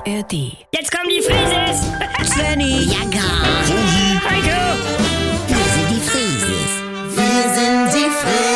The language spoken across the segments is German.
ARD. Jetzt kommen die Frises! Svenny, ja gar. Heiko! Wir sind die Frieses. Wir sind die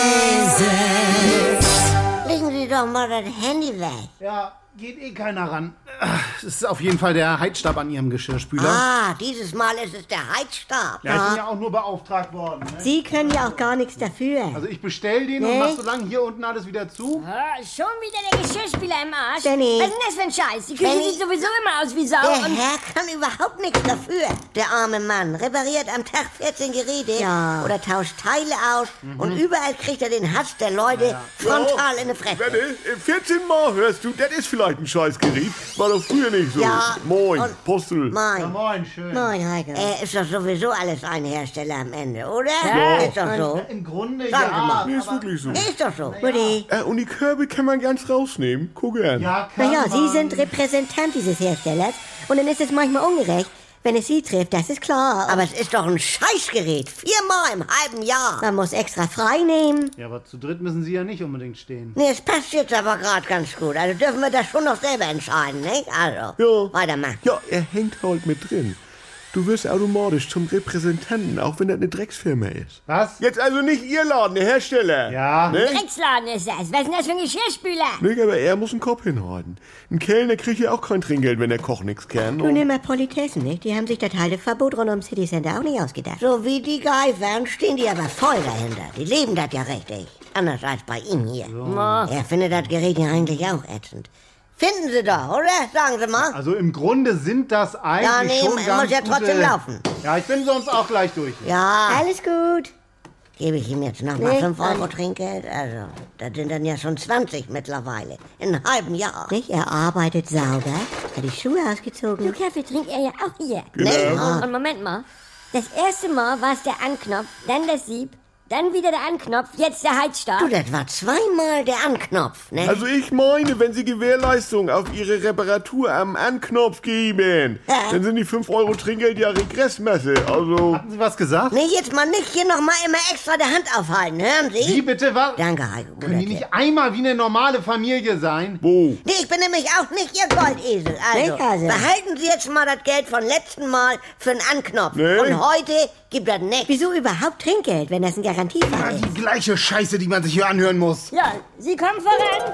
Frieses. Legen Sie doch mal das Handy weg. Ja, geht eh keiner ran. Es ist auf jeden Fall der Heizstab an Ihrem Geschirrspüler. Ah, dieses Mal ist es der Heizstab. Ja, ich bin ja auch nur beauftragt worden. Ne? Sie können ja auch gar nichts dafür. Also ich bestell den und mach so lange hier unten alles wieder zu. Ah, schon wieder der Geschirrspüler im Arsch. Jenny. Was ist denn das für ein Scheiß? Die Küche Jenny. sieht sowieso immer aus wie Sau. Der Und Herr kann überhaupt nichts dafür. Der arme Mann repariert am Tag 14 Geräte Ja. oder tauscht Teile aus und überall kriegt er den Hass der Leute frontal in die Fresse. Wette, 14 Mal hörst du, das ist vielleicht ein Scheißgerät. War doch früher nicht so. Ja, Moin, und- Postel. Ja, Moin. moin, schön. Moin, Heiko. Ist doch sowieso alles ein Hersteller am Ende, oder? Ja. Ist doch so. Im Grunde Sagen Sie ja. mal. Nee, ist wirklich so. Ist doch so. Mutti. Und die Körbe kann man ganz rausnehmen. Guck an. Ja, kann Naja, Sie man. sind Repräsentant dieses Herstellers und dann ist es manchmal ungerecht, wenn es Sie trifft, das ist klar. Aber es ist doch ein Scheißgerät. 4-mal im halben Jahr. Man muss extra frei nehmen. Ja, aber zu dritt müssen Sie ja nicht unbedingt stehen. Nee, es passt jetzt aber gerade ganz gut. Also dürfen wir das schon noch selber entscheiden, nicht? Also, Ja. weitermachen. Ja, er hängt halt mit drin. Du wirst automatisch zum Repräsentanten, auch wenn das eine Drecksfirma ist. Was? Jetzt also nicht Ihr Laden, der Hersteller. Ja. Ne? Drecksladen ist das. Was ist denn das für ein Geschirrspüler? Nee, aber er muss den Kopf hinhalten. Ein Kellner kriegt ja auch kein Trinkgeld, wenn der Koch nichts kann. Du nimm mal Politessen, nicht? Die haben sich das Halteverbot rund ums City Center auch nicht ausgedacht. So wie die geifern, stehen die aber voll dahinter. Die leben das ja richtig. Anders als bei ihm hier. Er findet das Gerät ja eigentlich auch ätzend. Finden Sie doch, oder? Sagen Sie mal. Also im Grunde sind das eigentlich Ja, nee, schon muss ganz ja trotzdem gute... laufen. Ja, ich bin sonst auch gleich durch. Ja, Alles gut. gebe ich ihm jetzt nochmal Nee, 5 Euro Trinkgeld? Also, das sind dann ja schon 20 mittlerweile. In einem halben Jahr. Nicht? Er arbeitet sauber, hat die Schuhe So ausgezogen. Kaffee trinkt er ja auch hier. Nee, Und Moment mal. Das erste Mal war es der Anknopf, dann das Sieb, dann wieder der Anknopf, jetzt der Heizstab. du, das war 2-mal der Anknopf, ne? Also ich meine, wenn Sie Gewährleistung auf Ihre Reparatur am Anknopf geben, dann sind die 5 Euro Trinkgeld ja Regressmasse. Also, Hatten Sie was gesagt? Nee, jetzt mal nicht hier nochmal immer extra der Hand aufhalten, hören Sie? Wie bitte? Was? Danke, Heiko. Können die guter nicht Tipp. einmal wie eine normale Familie sein? wo? Nee, ich bin nämlich auch nicht Ihr Goldesel. Also, Nicht also. behalten Sie jetzt mal das Geld von letzten Mal für den Anknopf. Nee. Und heute gibt das nichts. Wieso überhaupt Trinkgeld, wenn das ein Garantiefall ist? Die gleiche Scheiße, die man sich hier anhören muss. Ja, Sie kommen voran.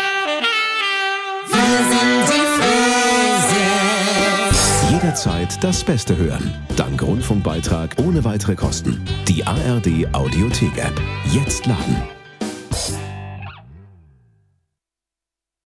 Jederzeit das Beste hören. Dank Rundfunkbeitrag ohne weitere Kosten. Die ARD Audiothek-App. Jetzt laden.